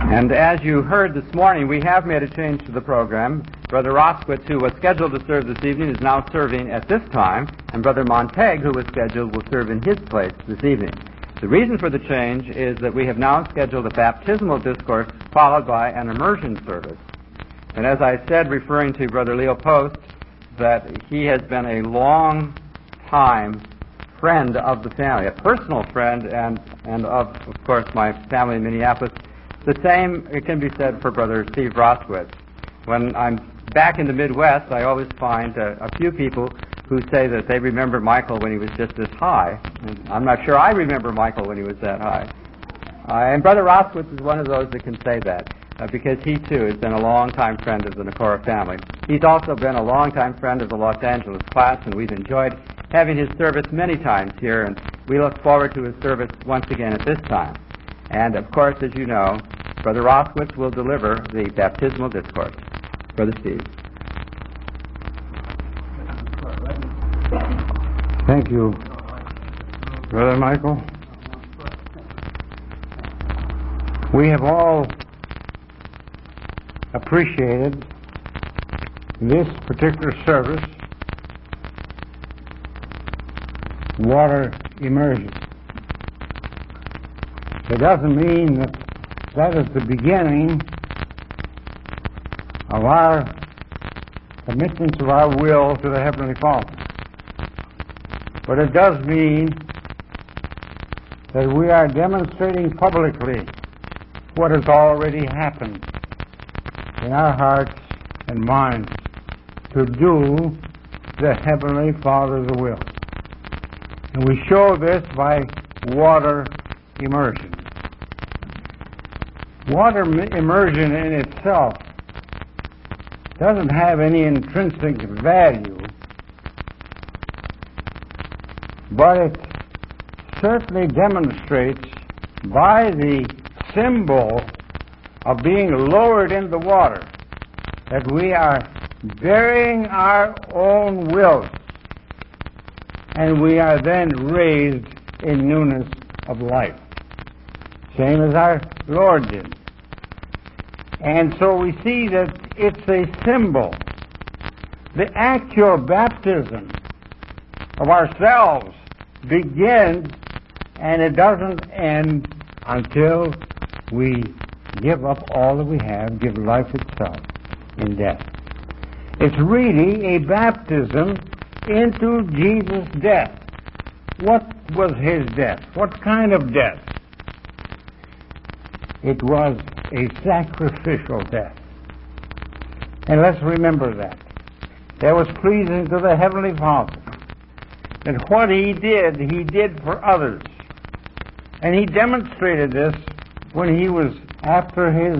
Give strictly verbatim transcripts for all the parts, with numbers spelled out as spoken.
And as you heard this morning, we have made a change to the program. Brother Roskowitz, who was scheduled to serve this evening, is now serving at this time, and Brother Montag, who was scheduled, will serve in his place this evening. The reason for the change is that we have now scheduled a baptismal discourse followed by an immersion service. And as I said, referring to Brother Leo Post, that he has been a long time friend of the family, a personal friend, and, and of, of course, my family in Minneapolis. The same it can be said for Brother Steve Roskowitz. When I'm back in the Midwest, I always find a, a few people who say that they remember Michael when he was just this high. And I'm not sure I remember Michael when he was that high. Uh, and Brother Roskowitz is one of those that can say that, uh, because he, too, has been a long-time friend of the Nakora family. He's also been a long-time friend of the Los Angeles class, and we've enjoyed having his service many times here, and we look forward to his service once again at this time. And, of course, as you know, Brother Roskowitz will deliver the baptismal discourse. Brother Steve. Thank you, Brother Michael. We have all appreciated this particular service, water immersion. It doesn't mean that that is the beginning of our commitments of our will to the Heavenly Father. But it does mean that we are demonstrating publicly what has already happened in our hearts and minds to do the Heavenly Father's will. And we show this by water immersion. Water immersion in itself doesn't have any intrinsic value, but it certainly demonstrates by the symbol of being lowered in the water that we are burying our own wills, and we are then raised in newness of life, same as our Lord did. And so we see that it's a symbol. The actual baptism of ourselves begins, and it doesn't end until we give up all that we have, give life itself in death. It's really a baptism into Jesus' death. What was his death? What kind of death? It was a sacrificial death. And let's remember that. That was pleasing to the Heavenly Father. That what he did, he did for others. And he demonstrated this when he was, after his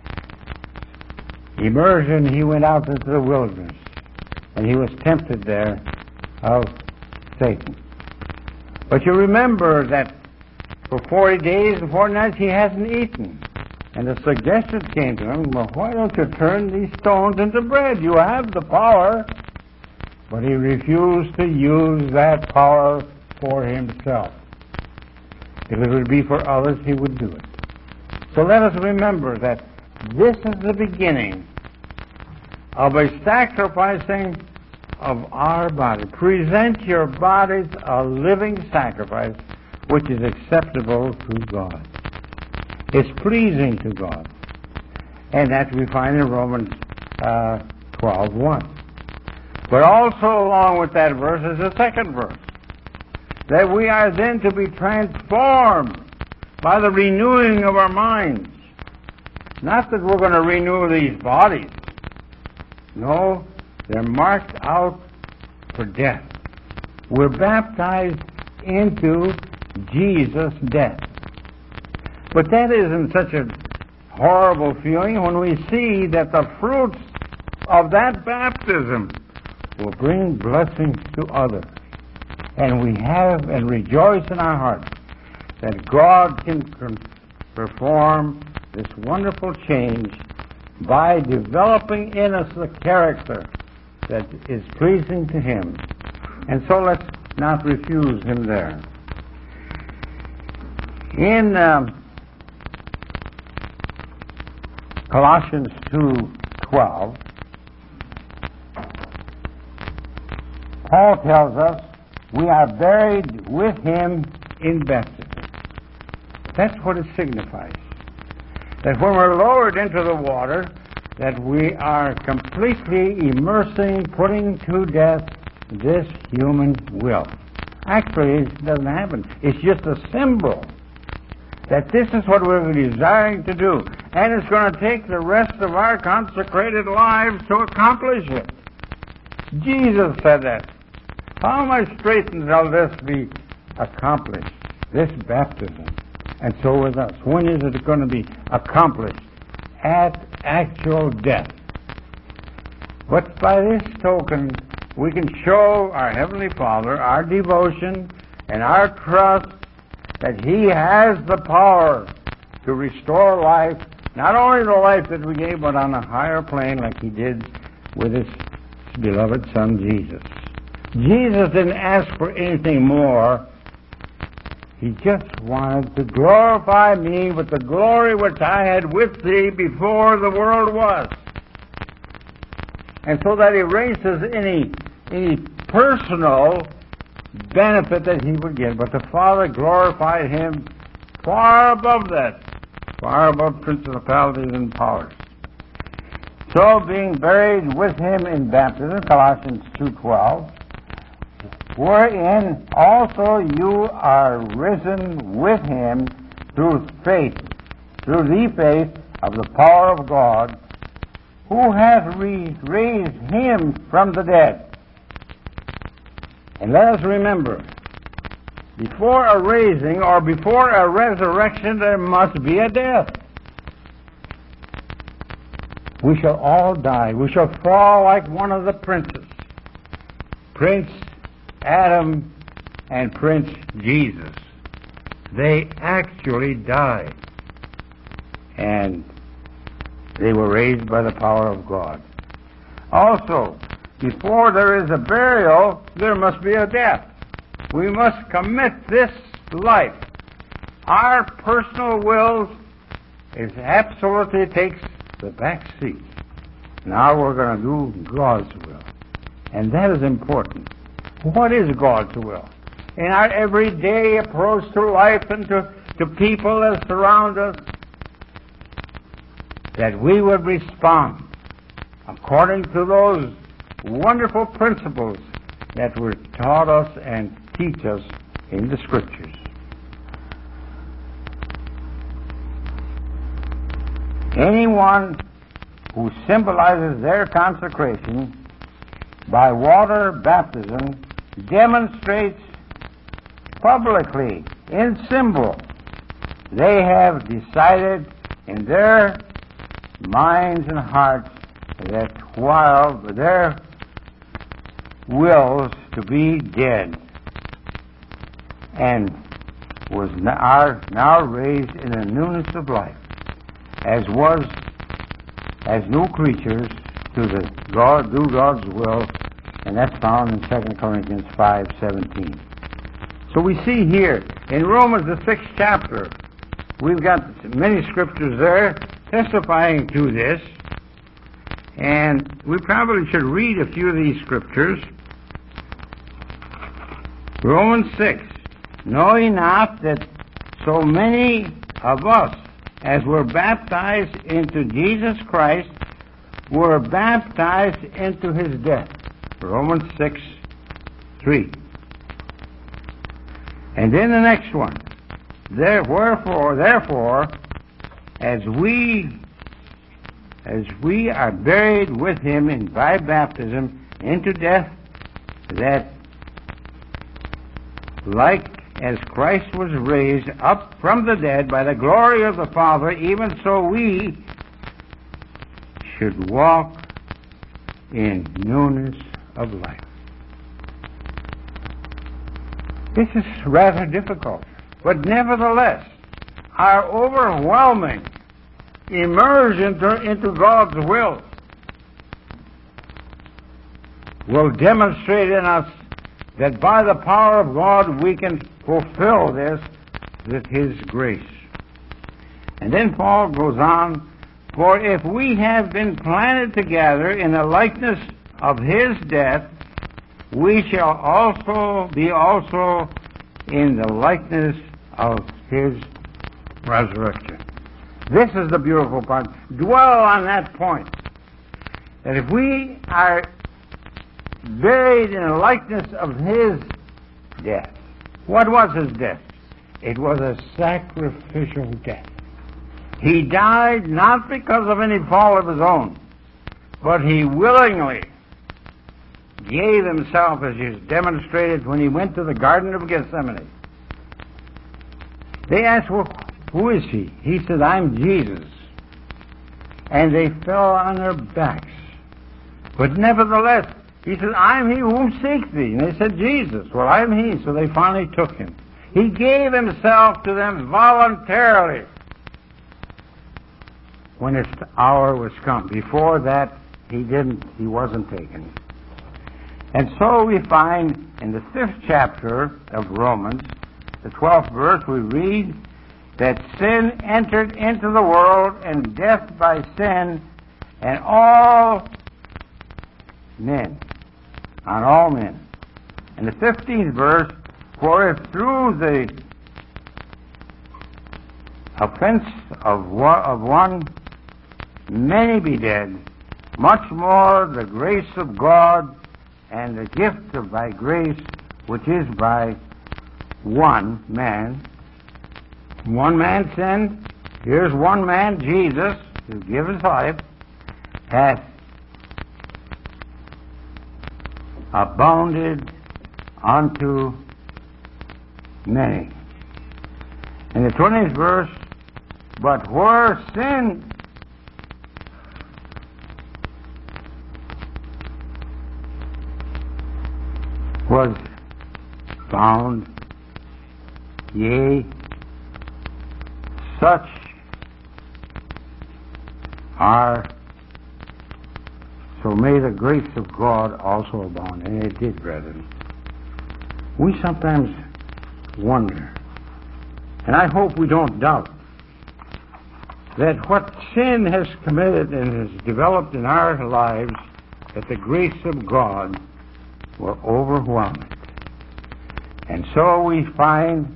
immersion, he went out into the wilderness. And he was tempted there of Satan. But you remember that for forty days and forty nights he hasn't eaten. And the suggestion came to him, well, why don't you turn these stones into bread? You have the power. But he refused to use that power for himself. If it would be for others, he would do it. So let us remember that this is the beginning of a sacrificing of our body. Present your bodies a living sacrifice, which is acceptable to God. It's pleasing to God. And that we find in Romans uh, twelve one. But also along with that verse is the second verse, that we are then to be transformed by the renewing of our minds. Not that we're going to renew these bodies. No, they're marked out for death. We're baptized into Jesus' death. But that isn't such a horrible feeling when we see that the fruits of that baptism will bring blessings to others. And we have and rejoice in our hearts that God can perform this wonderful change by developing in us the character that is pleasing to Him. And so let's not refuse Him there. In um, Colossians two twelve, Paul tells us we are buried with him in baptism. That's what it signifies. That when we're lowered into the water, that we are completely immersing, putting to death this human will. Actually, it doesn't happen. It's just a symbol that this is what we're desiring to do. And it's going to take the rest of our consecrated lives to accomplish it. Jesus said that. How much straitened shall this be accomplished, this baptism? And so with us. When is it going to be accomplished? At actual death. But by this token, we can show our Heavenly Father our devotion and our trust that He has the power to restore life, not only the life that we gave, but on a higher plane like He did with His beloved Son, Jesus. Jesus didn't ask for anything more. He just wanted to glorify me with the glory which I had with thee before the world was. And so that erases any, any personal benefit that he would get. But the Father glorified him far above that, far above principalities and powers. So being buried with him in baptism, Colossians two twelve, wherein also you are risen with him through faith, through the faith of the power of God, who hath re- raised him from the dead. And let us remember, before a raising or before a resurrection, there must be a death. We shall all die. We shall fall like one of the princes. Prince Adam and Prince Jesus. They actually died. And they were raised by the power of God. Also, before there is a burial, there must be a death. We must commit this life. Our personal wills is absolutely takes the back seat. Now we're going to do God's will. And that is important. What is God's will? In our everyday approach to life and to, to people that surround us, that we would respond according to those wonderful principles that were taught us and teach us in the Scriptures. Anyone who symbolizes their consecration by water baptism demonstrates publicly, in symbol, they have decided in their minds and hearts that while their wills to be dead and was now, are now raised in a newness of life, as was as new creatures to the God, do God's will, and that's found in Second Corinthians five seventeen. So we see here in Romans the sixth chapter, we've got many scriptures there testifying to this, and we probably should read a few of these scriptures. Romans six, know ye not that so many of us as were baptized into Jesus Christ were baptized into his death. Romans six three. And then the next one. There, wherefore, therefore, as we as we are buried with him in by baptism into death, that like as Christ was raised up from the dead by the glory of the Father, even so we should walk in newness of life. This is rather difficult, but nevertheless, our overwhelming immersion into, into God's will will demonstrate in us that by the power of God we can fulfill this with his grace. And then Paul goes on For if we have been planted together in the likeness of his death, we shall also be also in the likeness of his resurrection. This is the beautiful part. Dwell on that point. That if we are buried in the likeness of his death, what was his death? It was a sacrificial death. He died not because of any fault of his own, but he willingly gave himself, as is demonstrated when he went to the Garden of Gethsemane. They asked, well, who is he? He said, I'm Jesus. And they fell on their backs. But nevertheless, he said, I'm he whom seek thee. And they said, Jesus. Well, I'm he. So they finally took him. He gave himself to them voluntarily when his hour was come. Before that, he didn't, he wasn't taken. And so we find in the fifth chapter of Romans, the twelfth verse, we read that sin entered into the world, and death by sin, and all men, on all men. In the fifteenth verse, for if through the offense of one, of one many be dead, much more the grace of God and the gift of thy grace, which is by one man. One man sinned. Here's one man, Jesus, who gave his life, hath abounded unto many. In the twentieth verse, but where sin was found, yea, such are, so may the grace of God also abound. And it did, brethren. We sometimes wonder, and I hope we don't doubt, that what sin has committed and has developed in our lives, that the grace of God will overwhelm it. And so we find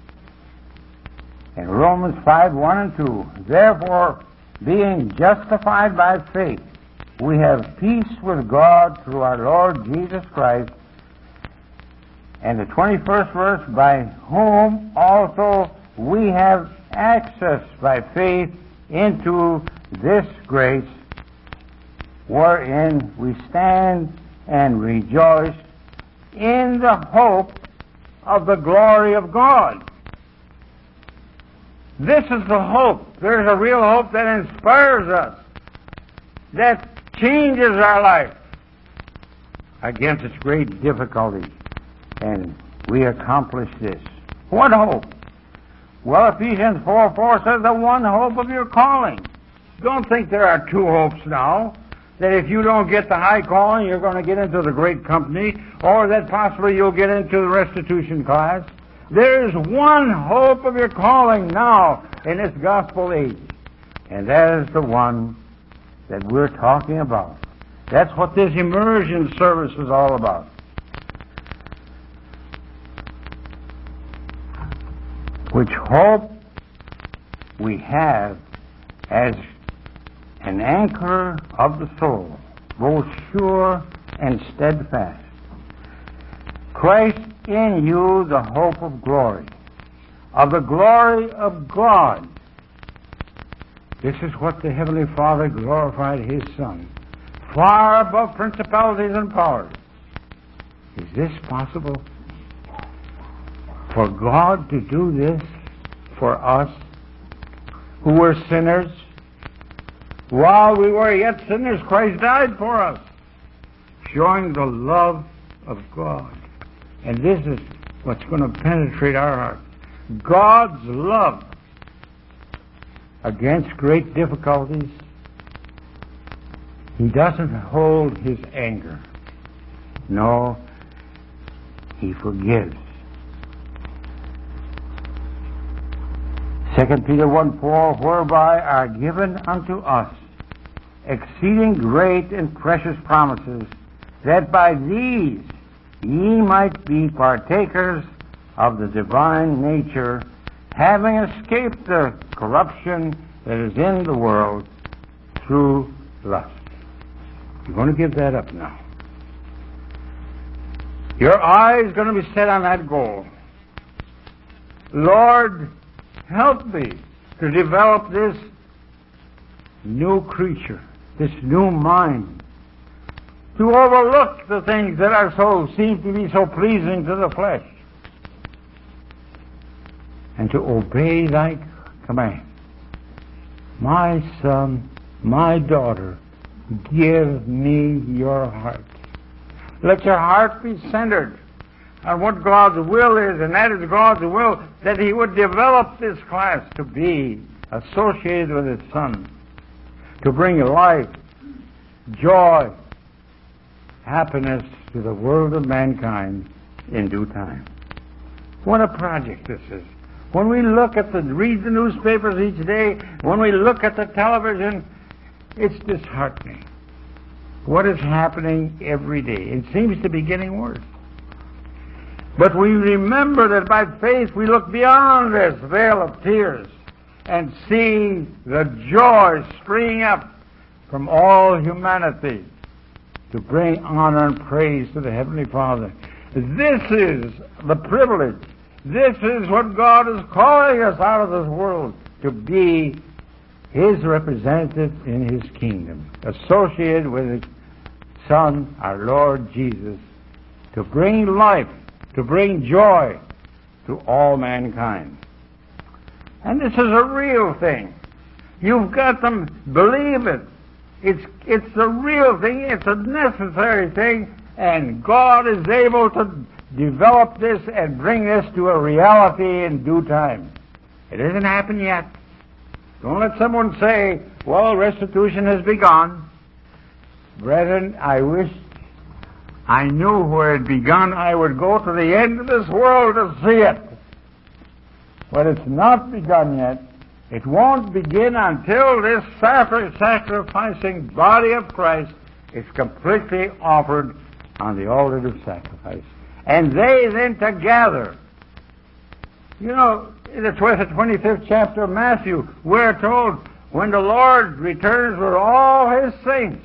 in Romans five, one and two, therefore, being justified by faith, we have peace with God through our Lord Jesus Christ. And the twenty-first verse, by whom also we have access by faith into this grace, wherein we stand and rejoice in the hope of the glory of God. This is the hope. There's a real hope that inspires us, that changes our life against its great difficulties. And we accomplish this. What hope? Well, Ephesians four four says the one hope of your calling. Don't think there are two hopes now. That if you don't get the high calling, you're going to get into the great company, or that possibly you'll get into the restitution class. There is one hope of your calling now in this gospel age, and that is the one that we're talking about. That's what this immersion service is all about. Which hope we have as an anchor of the soul, both sure and steadfast. Christ in you, the hope of glory, of the glory of God. This is what the Heavenly Father glorified His Son, far above principalities and powers. Is this possible? For God to do this for us, who were sinners? While we were yet sinners, Christ died for us, showing the love of God. And this is what's going to penetrate our hearts. God's love against great difficulties. He doesn't hold His anger. No, He forgives. Second Peter one four, whereby are given unto us exceeding great and precious promises, that by these ye might be partakers of the divine nature, having escaped the corruption that is in the world through lust. You're going to give that up now. Your eye is going to be set on that goal. Lord, help me to develop this new creature, this new mind, to overlook the things that are so seem to be so pleasing to the flesh, and to obey thy command. My son, my daughter, give me your heart. Let your heart be centered on what God's will is, and that is God's will that He would develop this class to be associated with His Son, to bring life, joy, happiness to the world of mankind in due time. What a project this is. When we look at the, read the newspapers each day, when we look at the television, it's disheartening. What is happening every day? It seems to be getting worse. But we remember that by faith we look beyond this veil of tears and see the joy springing up from all humanity to bring honor and praise to the Heavenly Father. This is the privilege. This is what God is calling us out of this world, to be His representative in His kingdom, associated with His Son, our Lord Jesus, to bring life, to bring joy to all mankind. And this is a real thing. You've got to believe it. It's, it's a real thing. It's a necessary thing. And God is able to develop this and bring this to a reality in due time. It hasn't happened yet. Don't let someone say, well, restitution has begun. Brethren, I wish I knew where it begun. I would go to the end of this world to see it. But it's not begun yet. It won't begin until this sacrificing body of Christ is completely offered on the altar of sacrifice. And they then together, you know, in the twenty-fifth chapter of Matthew, we're told when the Lord returns with all His saints,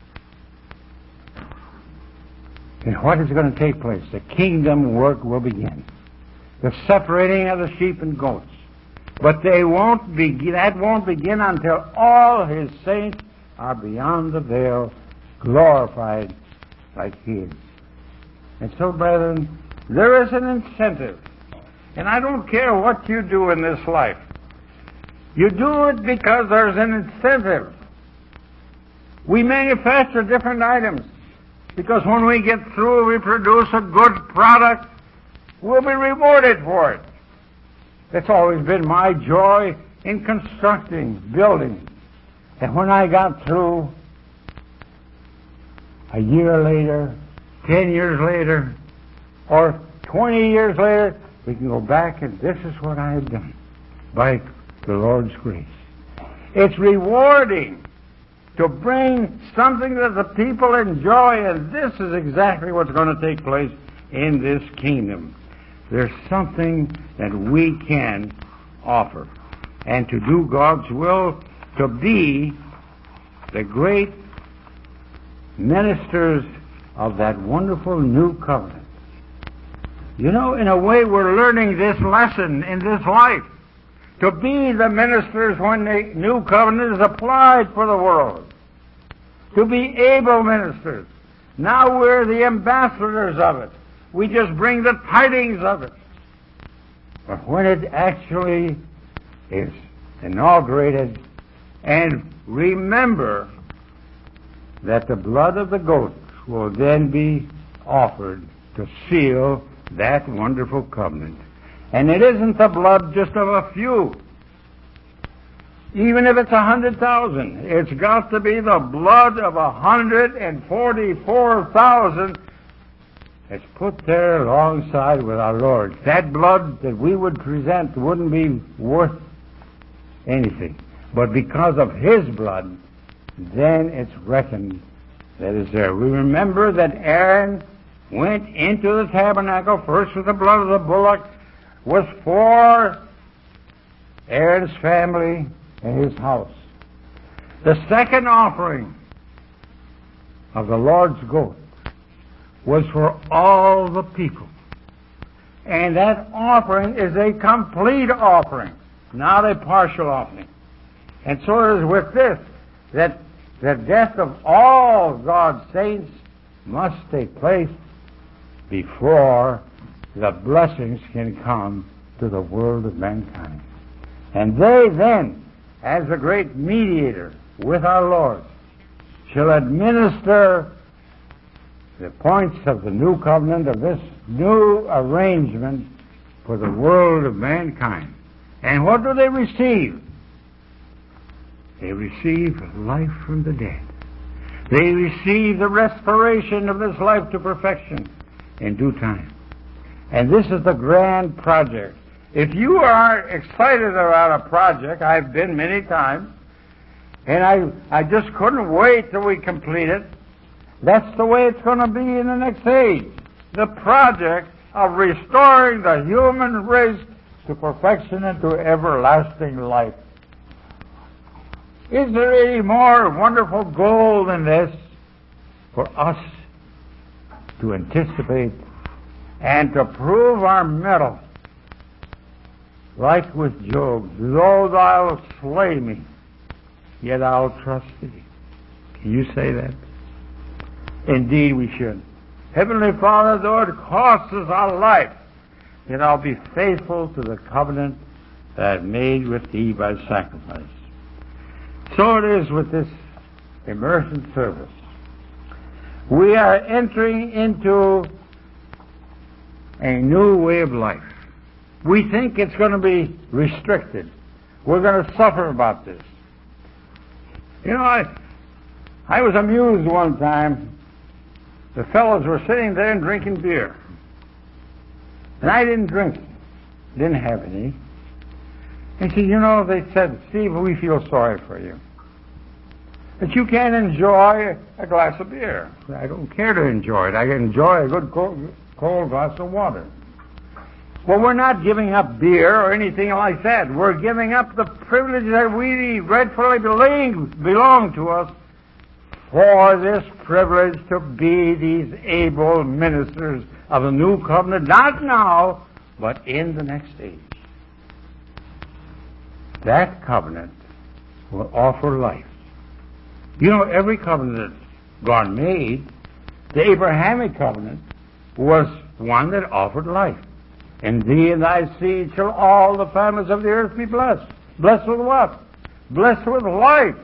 and what is going to take place? The kingdom work will begin. The separating of the sheep and goats. But they won't begin, that won't begin until all His saints are beyond the veil, glorified like He is. And so, brethren, there is an incentive. And I don't care what you do in this life. You do it because there's an incentive. We manufacture different items because when we get through, we produce a good product, we'll be rewarded for it. That's always been my joy in constructing, building. And when I got through, a year later, ten years later, or twenty years later, we can go back and this is what I have done by the Lord's grace. It's rewarding to bring something that the people enjoy, and this is exactly what's going to take place in this kingdom. There's something that we can offer, and to do God's will, to be the great ministers of that wonderful new covenant. You know, in a way, we're learning this lesson in this life. To be the ministers when the new covenant is applied for the world. To be able ministers. Now we're the ambassadors of it. We just bring the tidings of it. But when it actually is inaugurated, and remember that the blood of the goats will then be offered to seal that wonderful covenant. And it isn't the blood just of a few. Even if it's a hundred thousand, it's got to be the blood of a hundred and forty-four thousand that's put there alongside with our Lord. That blood that we would present wouldn't be worth anything. But because of his blood, then it's reckoned that is there. We remember that Aaron went into the tabernacle first with the blood of the bullock, was for Aaron's family and his house. The second offering of the Lord's goat was for all the people. And that offering is a complete offering, not a partial offering. And so it is with this, that the death of all God's saints must take place before the blessings can come to the world of mankind. And they then, as the great mediator with our Lord, shall administer the points of the new covenant, of this new arrangement for the world of mankind. And what do they receive? They receive life from the dead. They receive the restoration of this life to perfection in due time. And this is the grand project. If you are excited about a project, I've been many times, and I, I just couldn't wait till we complete it. That's the way it's going to be in the next age. The project of restoring the human race to perfection and to everlasting life. Is there any more wonderful goal than this for us to anticipate and to prove our mettle? Like with Job, though thou slay me, yet I'll trust thee. Can you say that? Indeed we should. Heavenly Father, though it costs us our life, yet I'll be faithful to the covenant that I've made with thee by sacrifice. So it is with this immersion service. We are entering into a new way of life. We think it's going to be restricted. We're going to suffer about this. You know, I, I was amused one time. The fellows were sitting there and drinking beer. And I didn't drink. Didn't have any. And said, you know, they said, Steve, we feel sorry for you. But you can't enjoy a glass of beer. I don't care to enjoy it. I can enjoy a good cold, cold glass of water. Well, we're not giving up beer or anything like that. We're giving up the privilege that we rightfully belong, belong to us for this privilege to be these able ministers of the new covenant, not now, but in the next age. That covenant will offer life. You know, every covenant that God made, the Abrahamic covenant, was one that offered life. In thee and thy seed shall all the families of the earth be blessed. Blessed with what? Blessed with life.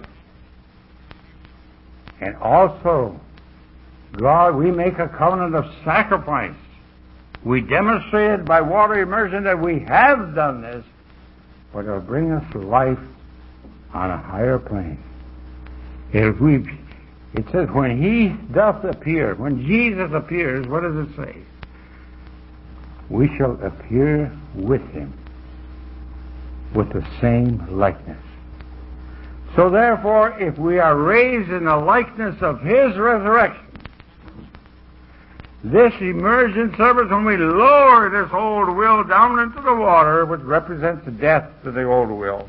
And also, God, we make a covenant of sacrifice. We demonstrated by water immersion that we have done this, but it'll bring us life on a higher plane. If we, it says, when he doth appear, when Jesus appears, what does it say? We shall appear with him with the same likeness. So therefore, if we are raised in the likeness of his resurrection, this immersion service, when we lower this old will down into the water, which represents the death to the old will,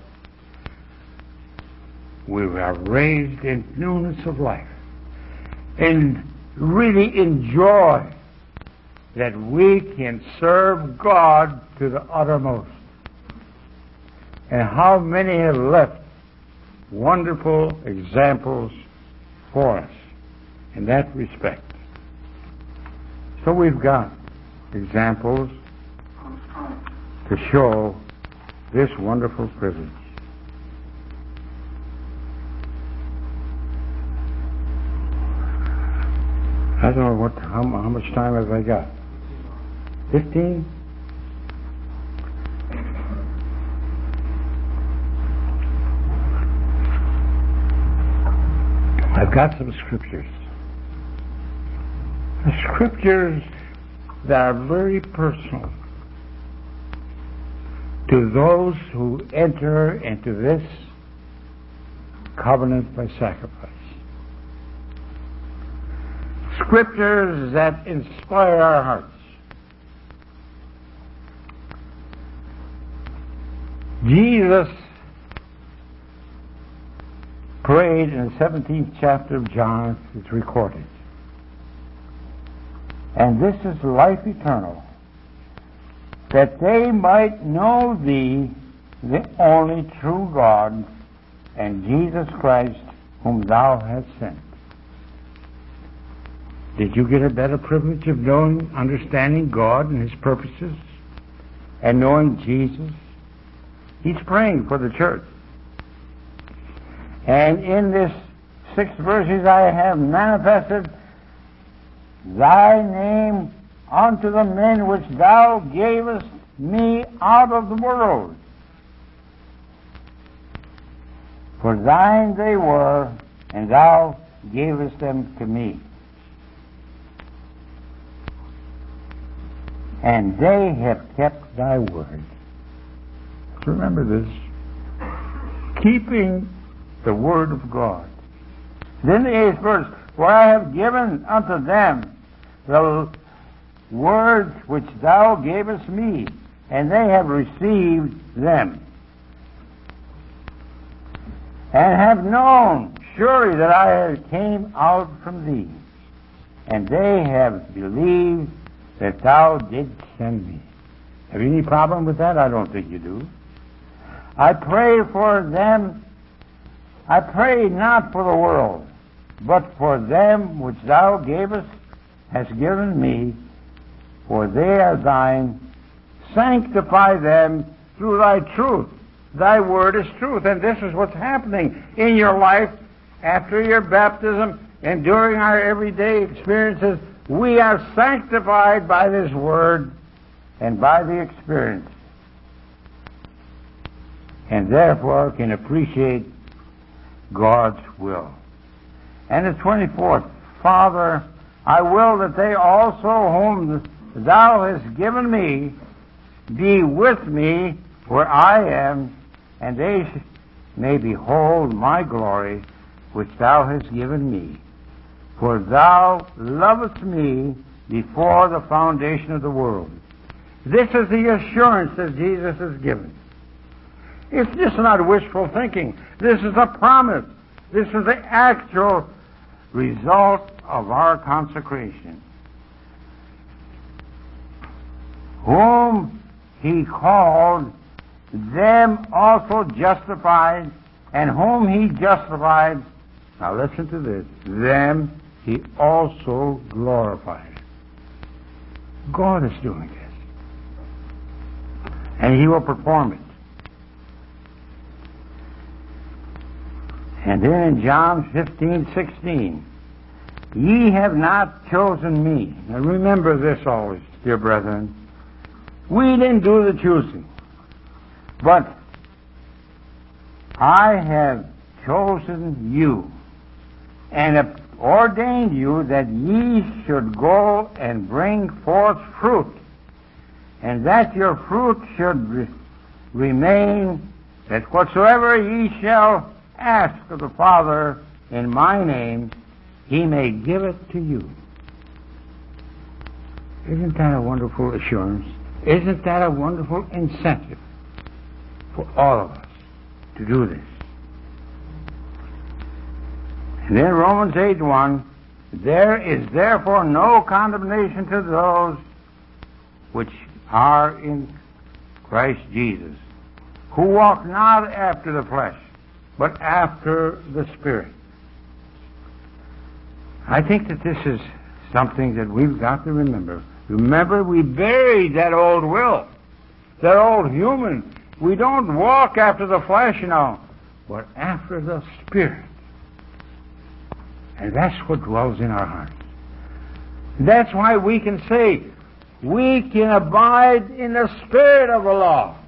we are raised in newness of life and really enjoy that we can serve God to the uttermost. And how many have left wonderful examples for us in that respect. So we've got examples to show this wonderful privilege. I don't know what how, how much time have I got? Fifteen? I've got some scriptures. The scriptures that are very personal. to those who enter into this covenant by sacrifice. Scriptures that inspire our hearts. Jesus prayed in the seventeenth chapter of John, it's recorded. And this is life eternal, that they might know Thee, the only true God, and Jesus Christ, whom Thou hast sent. Did you get a better privilege of knowing, understanding God and His purposes, and knowing Jesus? He's praying for the church. And in this six verses I have manifested Thy name unto the men which Thou gavest me out of the world. For Thine they were, and Thou gavest them to me. And they have kept Thy word. Remember this. Keeping the word of God. Then the eighth verse, for I have given unto them the words which Thou gavest me, and they have received them, and have known surely that I came out from Thee, and they have believed that Thou didst send me. Have you any problem with that? I don't think you do. I pray for them. I pray not for the world, but for them which Thou gavest, hast given me, for they are Thine. Sanctify them through Thy truth. Thy word is truth. And this is what's happening in your life after your baptism and during our everyday experiences. We are sanctified by this word and by the experience, and therefore can appreciate God's will. And the twenty-fourth, Father, I will that they also whom Thou hast given me be with me where I am, and they may behold my glory which Thou hast given me. For Thou lovest me before the foundation of the world. This is the assurance that Jesus has given. It's just not wishful thinking. This is a promise. This is the actual result of our consecration. Whom He called, them also justified, and whom He justified, now listen to this, them He also glorified. God is doing this, and He will perform it. And then in John fifteen sixteen, ye have not chosen me. Now remember this always, dear brethren. We didn't do the choosing, but I have chosen you and have ordained you that ye should go and bring forth fruit, and that your fruit should re- remain, that whatsoever ye shall ask of the Father in my name, He may give it to you. Isn't that a wonderful assurance? Isn't that a wonderful incentive for all of us to do this? And then Romans eight one, there is therefore no condemnation to those which are in Christ Jesus, who walk not after the flesh, but after the Spirit. I think that this is something that we've got to remember. Remember, we buried that old will, that old human. We don't walk after the flesh now, but after the Spirit. And that's what dwells in our hearts. That's why we can say, we can abide in the spirit of the law.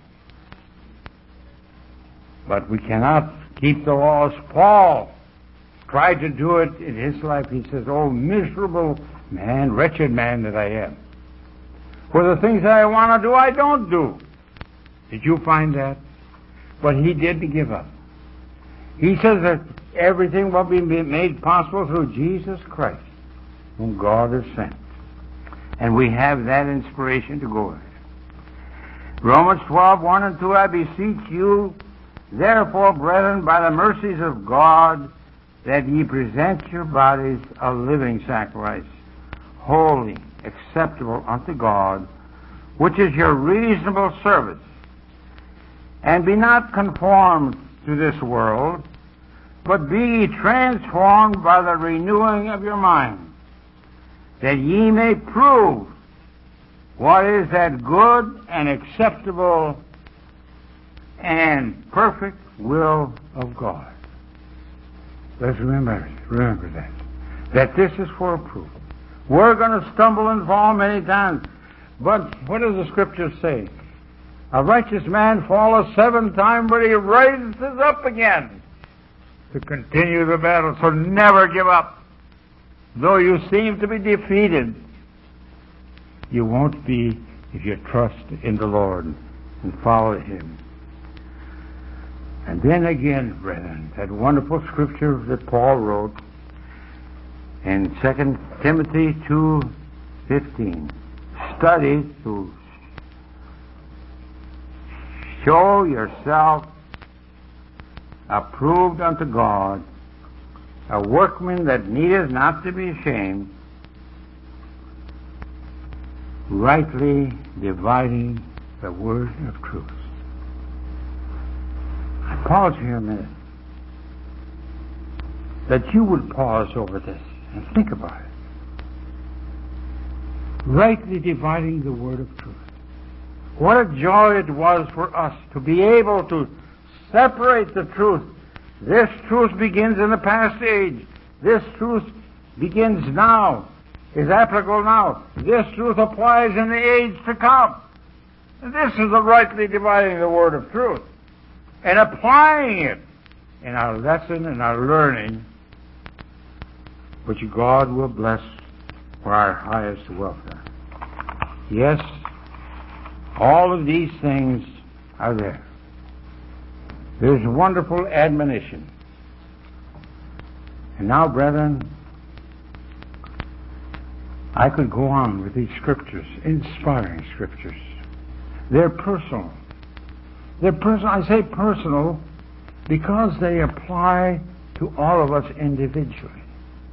But we cannot keep the laws. Paul tried to do it in his life. He says, oh, miserable man, wretched man that I am. For the things that I want to do, I don't do. Did you find that? But he didn't give up. He says that everything will be made possible through Jesus Christ, whom God has sent. And we have that inspiration to go with. Romans twelve, one and two, I beseech you, therefore, brethren, by the mercies of God, that ye present your bodies a living sacrifice, holy, acceptable unto God, which is your reasonable service. And be not conformed to this world, but be ye transformed by the renewing of your mind, that ye may prove what is that good and acceptable and perfect will of God. Let's remember, remember that. That this is for a proof. We're going to stumble and fall many times. But what does the Scripture say? A righteous man falleth seven times, but he rises up again to continue the battle. So never give up. Though you seem to be defeated, you won't be if you trust in the Lord and follow Him. And then again, brethren, that wonderful scripture that Paul wrote in Second Timothy two fifteen. Study to show yourself approved unto God, a workman that needeth not to be ashamed, rightly dividing the word of truth. I pause here a minute. That you would pause over this and think about it. Rightly dividing the word of truth. What a joy it was for us to be able to separate the truth. This truth begins in the past age. This truth begins now, is applicable now. This truth applies in the age to come. And this is the rightly dividing the word of truth and applying it in our lesson and our learning, which God will bless for our highest welfare. Yes, all of these things are there. There's wonderful admonition. And now, brethren, I could go on with these scriptures, inspiring scriptures. They're personal. They're personal. I say personal because they apply to all of us individually.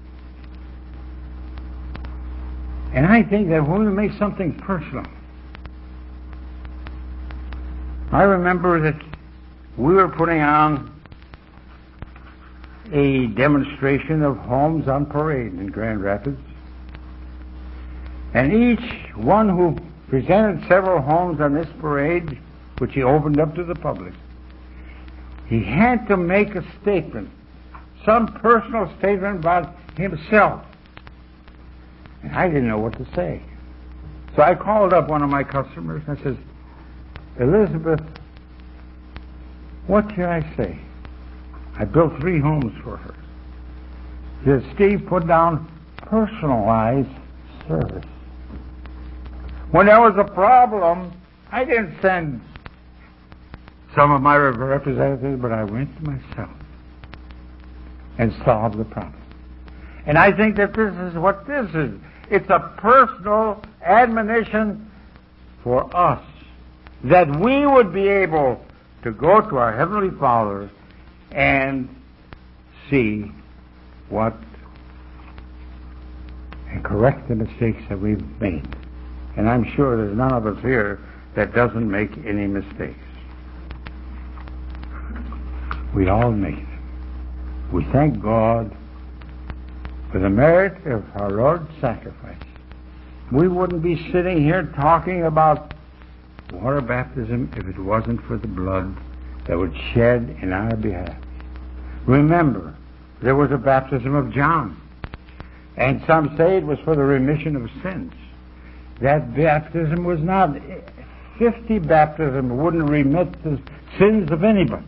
And I think that when we make something personal, I remember that we were putting on a demonstration of homes on parade in Grand Rapids. And each one who presented several homes on this parade, which he opened up to the public, he had to make a statement, some personal statement about himself. And I didn't know what to say. So I called up one of my customers and I said, Elizabeth, what should I say? I built three homes for her. She said, Steve, put down personalized service. When there was a problem, I didn't send some of my representatives, but I went to myself and solved the problem. And I think that this is what this is. It's a personal admonition for us, that we would be able to go to our Heavenly Father and see what and correct the mistakes that we've made. And I'm sure there's none of us here that doesn't make any mistakes. We all make them. We thank God for the merit of our Lord's sacrifice. We wouldn't be sitting here talking about water baptism if it wasn't for the blood that was shed in our behalf. Remember, there was a baptism of John, and some say it was for the remission of sins. That baptism was not. Fifty baptisms wouldn't remit the sins of anybody.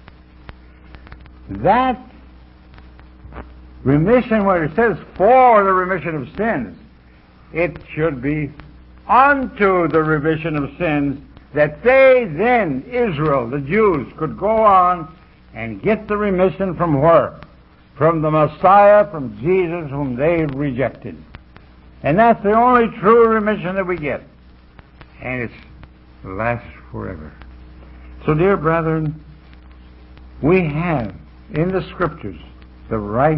That remission, where it says for the remission of sins, it should be unto the remission of sins that they then, Israel, the Jews, could go on and get the remission from where? From the Messiah, from Jesus, whom they rejected. And that's the only true remission that we get. And it lasts forever. So, dear brethren, we have in the Scriptures the right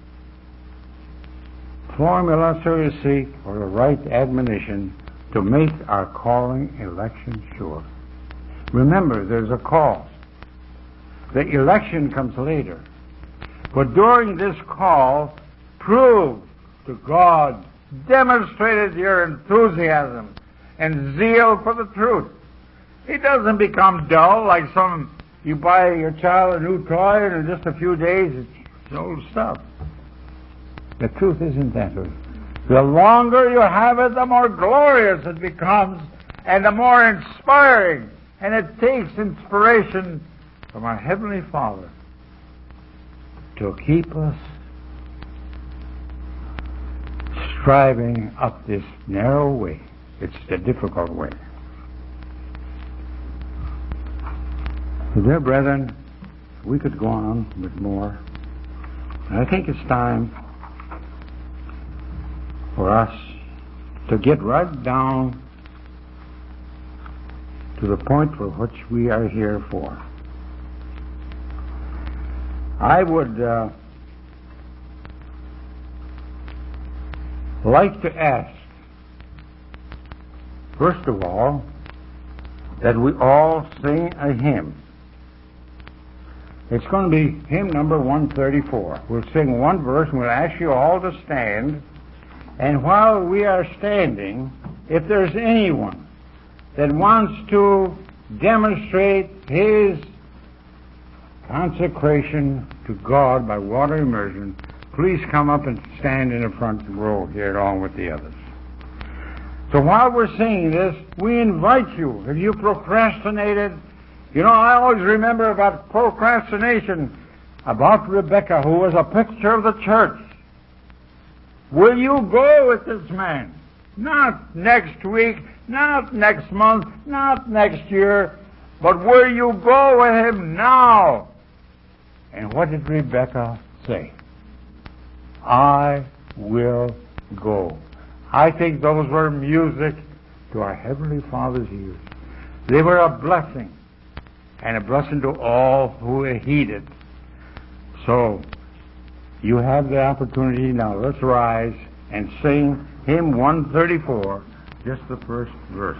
formula, so to speak, or the right admonition to make our calling election sure. Remember, there's a call. The election comes later. But during this call, prove to God, demonstrated your enthusiasm and zeal for the truth. It doesn't become dull like some, you buy your child a new toy and in just a few days it's old stuff. The truth isn't that way. The longer you have it, the more glorious it becomes and the more inspiring. And it takes inspiration from our Heavenly Father to keep us striving up this narrow way. It's the difficult way. So, dear brethren, we could go on with more. And I think it's time for us to get right down to the point for which we are here for. I would uh, like to ask, first of all, that we all sing a hymn. It's going to be hymn number one thirty-four. We'll sing one verse and we'll ask you all to stand. And while we are standing, if there's anyone that wants to demonstrate his consecration to God by water immersion, please come up and stand in the front row here along with the others. So while we're singing this, we invite you, if you procrastinated, you know, I always remember about procrastination, about Rebecca, who was a picture of the church. Will you go with this man? Not next week, not next month, not next year, but will you go with him now? And what did Rebecca say? I will go. I think those were music to our Heavenly Father's ears. They were a blessing, and a blessing to all who heeded. So, you have the opportunity now. Let's rise and sing hymn one thirty-four, just the first verse.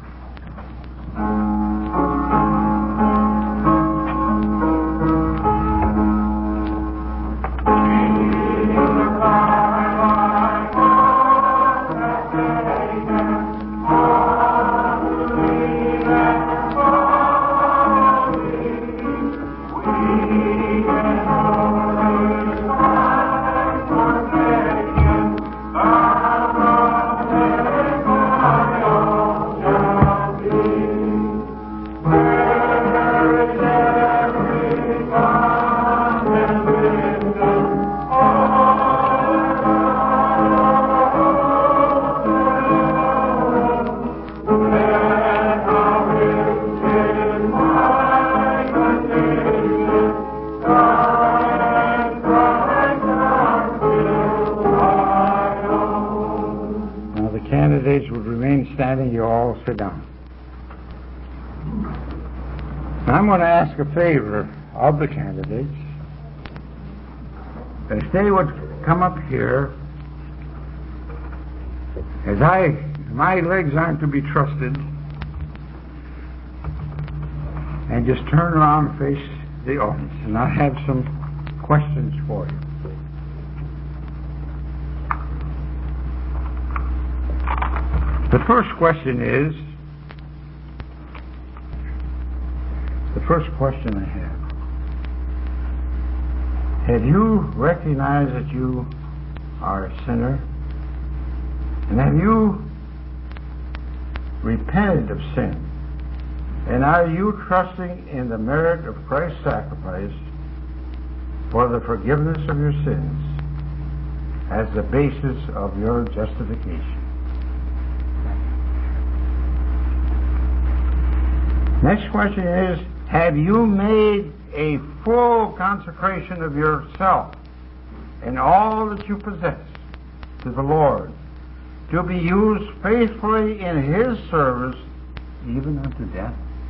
Standing, you all sit down. I'm going to ask a favor of the candidates. If they would come up here, as I, my legs aren't to be trusted, and just turn around and face the audience, and I have some questions for you. The first question is, the first question I have, have you recognized that you are a sinner? And have you repented of sin? And are you trusting in the merit of Christ's sacrifice for the forgiveness of your sins as the basis of your justification? Next question is, have you made a full consecration of yourself and all that you possess to the Lord, to be used faithfully in His service, even unto death?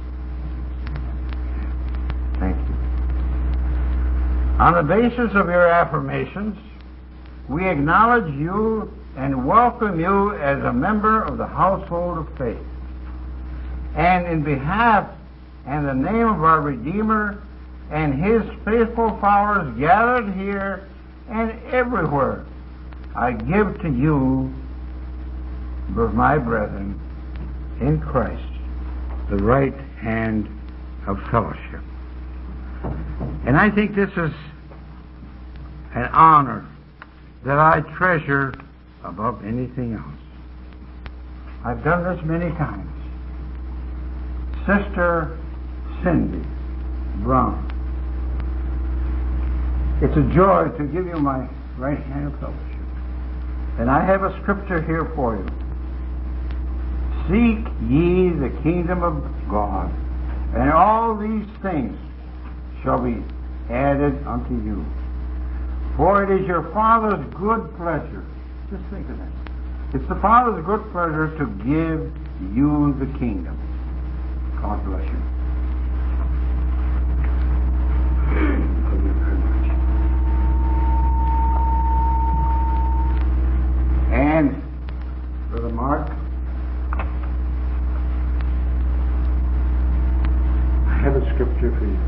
Thank you. On the basis of your affirmations, we acknowledge you and welcome you as a member of the household of faith. And in behalf and the name of our Redeemer and His faithful followers gathered here and everywhere, I give to you, my brethren, in Christ, the right hand of fellowship. And I think this is an honor that I treasure above anything else. I've done this many times. Sister Cindy Brown, it's a joy to give you my right hand of fellowship. And I have a scripture here for you. Seek ye the kingdom of God, and all these things shall be added unto you. For it is your Father's good pleasure. Just think of that. It's the Father's good pleasure to give you the kingdom. God bless you. Thank you very much. And Brother Mark, I have a scripture for you.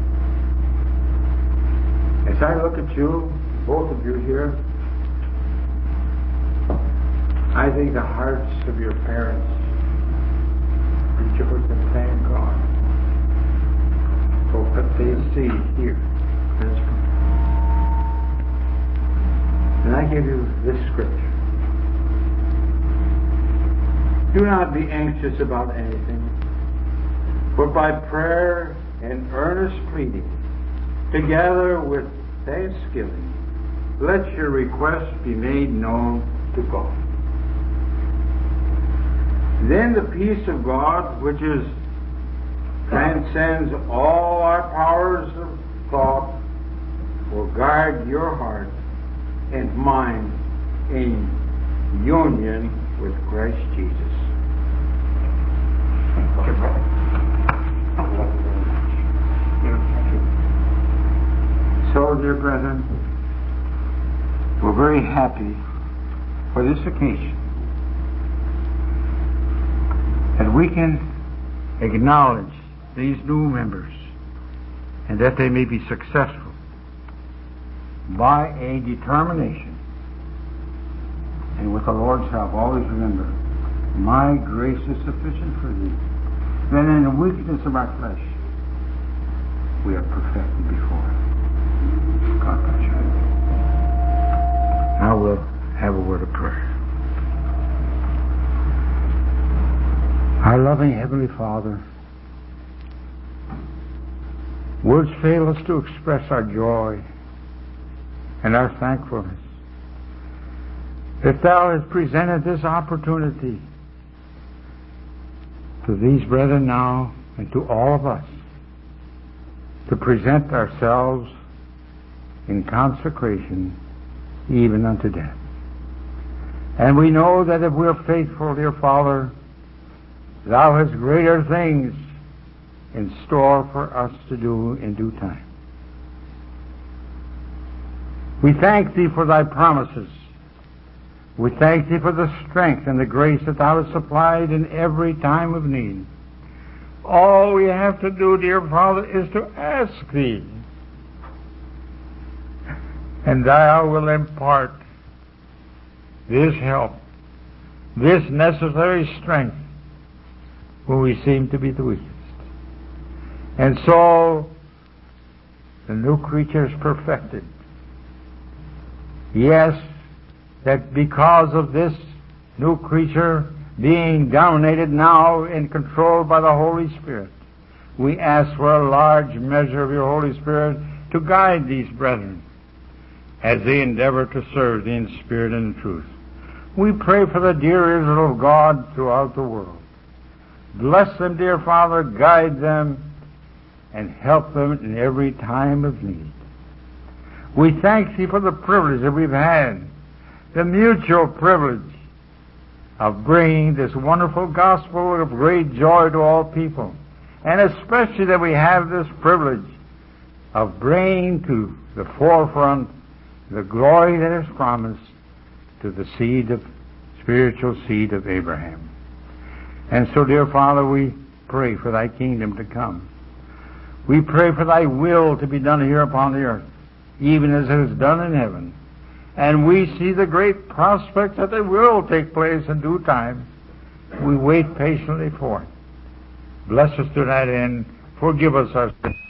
As I look at you, both of you here, I think the hearts of your parents rejoice and thank God for what they see here. That's right. And I give you this scripture. Do not be anxious about anything, but by prayer and earnest pleading, together with thanksgiving, let your requests be made known to God. Then the peace of God, which is transcends all our powers of thought, will guard your heart and mind in union with Christ Jesus. Thank you, brother. Thank you very much. Thank you. So, dear brethren, we're very happy for this occasion that we can acknowledge these new members and that they may be successful by a determination. And with the Lord's help, always remember, my grace is sufficient for thee. Then in the weakness of our flesh, we are perfected before Him. God bless you. Now we'll have a word of prayer. Our loving Heavenly Father, words fail us to express our joy and our thankfulness that Thou hast presented this opportunity to these brethren now and to all of us to present ourselves in consecration even unto death. And we know that if we're faithful, dear Father, Thou hast greater things in store for us to do in due time. We thank Thee for Thy promises. We thank Thee for the strength and the grace that Thou hast supplied in every time of need. All we have to do, dear Father, is to ask Thee, and Thou will impart this help, this necessary strength, when we seem to be the weakest. And so, the new creature is perfected. Yes, that because of this new creature being dominated now and controlled by the Holy Spirit, we ask for a large measure of Your Holy Spirit to guide these brethren as they endeavor to serve Thee in spirit and in truth. We pray for the dear Israel of God throughout the world. Bless them, dear Father, guide them, and help them in every time of need. We thank Thee for the privilege that we've had, the mutual privilege of bringing this wonderful gospel of great joy to all people, and especially that we have this privilege of bringing to the forefront the glory that is promised to the seed of, spiritual seed of Abraham. And so, dear Father, we pray for Thy kingdom to come. We pray for Thy will to be done here upon the earth, even as it is done in heaven. And we see the great prospect that it will take place in due time. We wait patiently for it. Bless us to that end. Forgive us our sins.